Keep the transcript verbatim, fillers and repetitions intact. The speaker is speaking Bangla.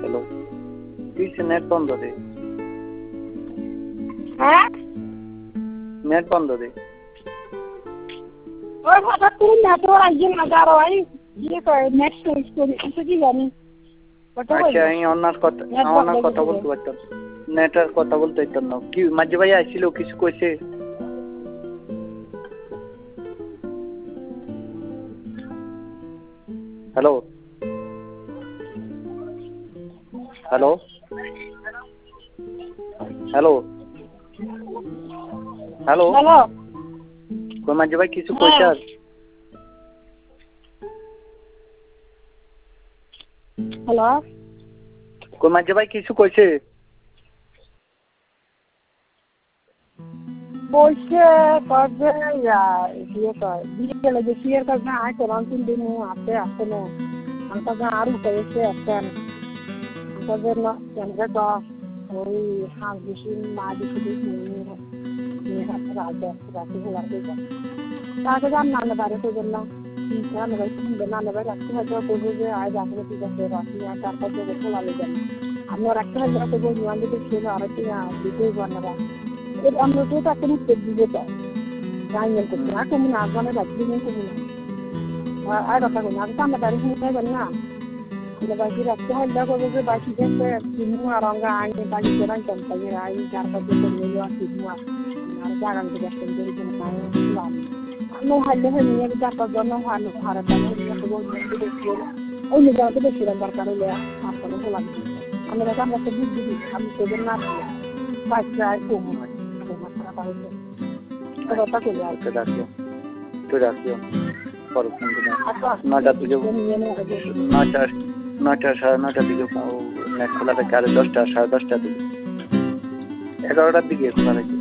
হ্যালো কিছু নেট বন্ধ দে হ্যাঁ নেট বন্ধ দে ওই হঠাৎ করে নেটওয়ার্ক আসছে না যারো ভাই ইয়ে করে নেট শেষ করে কিছু কি জানি আচ্ছা আমি অন্যার কথা অন্যার কথা বলতে পারতাম নেটের কথা বলতে পারতাম না কি মাঝে ভাই আসছিল কিছু কইছে hello hello hello hello hello কই মাঝে ভাই কিছু কইছে আর হ্যালো কই মাঝে ভাই কিছু কইছে বলছে কবে ইয়ে কর বিয়ে লাগে বিয়ের কাজ না আয় কোরআন তিন দিন আসতে আসতে না আমরা যা আরো কয়েছে এখন আমাদের না কেন্দ্রে তো ওই হাঁস বেশি মা বেশি নিয়ে হাতে রাজা রাতে লাগে তাকে জান না বাড়ি তো জন্য না ভাই শুনবে না ভাই রাখতে হয়তো করবো যে আজ আসলে ঠিক আছে রাখি আর তারপর তো দেখো ভালো যান আমরা রাখতে হয় যাতে বলি আমাদের ছিল আর কি দিতেই বানাবা এর আমরা তো তাকে উত্তর দিতে চাই জানেন তো না তুমি না জানে রাখবি না তুমি না আর কথা বলি আমি সামনে বাড়ি শুনে যান না আমরা বাকি রাখতে হয় দেখো যে বাকি দেখতে কিনু আর রঙা আইনে বাকি জেরান চাই আই তারপর তো নিয়ে আসি আর জাগান থেকে আসতে দেরি করে না no halle halle ya da ka zama halu harata ne ya ko ne da shi ai ne da da shi ran barka ne ya haka ne kula amma da kan da biddi am ko da na ba sai ko mu ko ma ta ba ne ko ta ko ya তো রাখিও তো রাখিও পরে ফোন দিলাম নয়টার দিকে নয়টা নয়টা সাড়ে নয়টার দিকে নেট খোলা থাকে আর দশটা সাড়ে দশটার দিকে এগারোটার দিকে খোলা থাকে